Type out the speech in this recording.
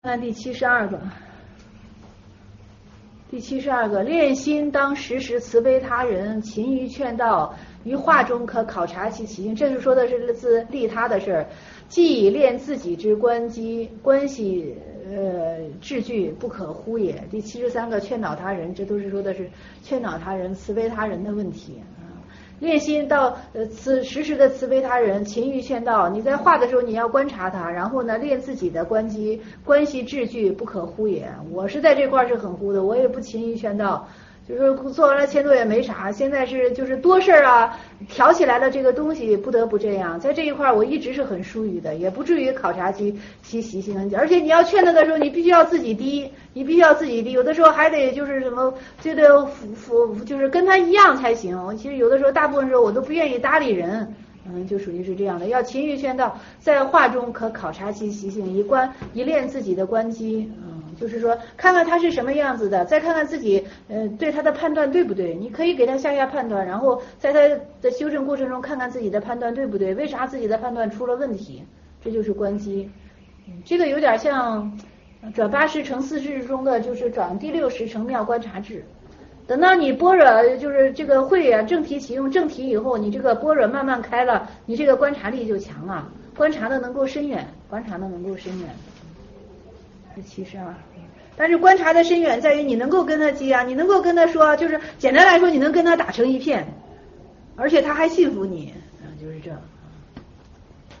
看第72个。第72个，练心当时时慈悲他人，勤于劝导，于话中可考察其起性。这是说的是自利他的事儿，既以练自己之关系治具不可忽也。第73个，劝导他人，这都是说的是劝导他人、慈悲他人的问题。练心到时时的慈悲他人，勤于劝导。你在画的时候你要观察他，然后呢练自己的关系治具不可忽也。我是在这块是很忽的，我也不勤于劝导，就是做完了前头也没啥，现在是就是多事儿啊，挑起来了这个东西不得不这样。在这一块我一直是很疏于的，也不至于考察其习性。而且你要劝他的时候，你必须要自己低，有的时候还得就是什么就得就是跟他一样才行。其实有的时候大部分时候我都不愿意搭理人，就属于是这样的。要勤于劝导，在话中可考察其习性，以练自己的关机。就是说看看他是什么样子的，再看看自己对他的判断对不对。你可以给他下判断，然后在他的修正过程中看看自己的判断对不对，为啥自己的判断出了问题，这就是关机。这个有点像转80成4智中的就是转第60成妙观察智。等到你般若就是这个慧啊正题启用正题以后，你这个般若慢慢开了，你这个观察力就强了，观察的能够深远。是72。但是观察的深远在于你能够跟他接啊，你能够跟他说，就是简单来说你能跟他打成一片，而且他还信服你，就是这。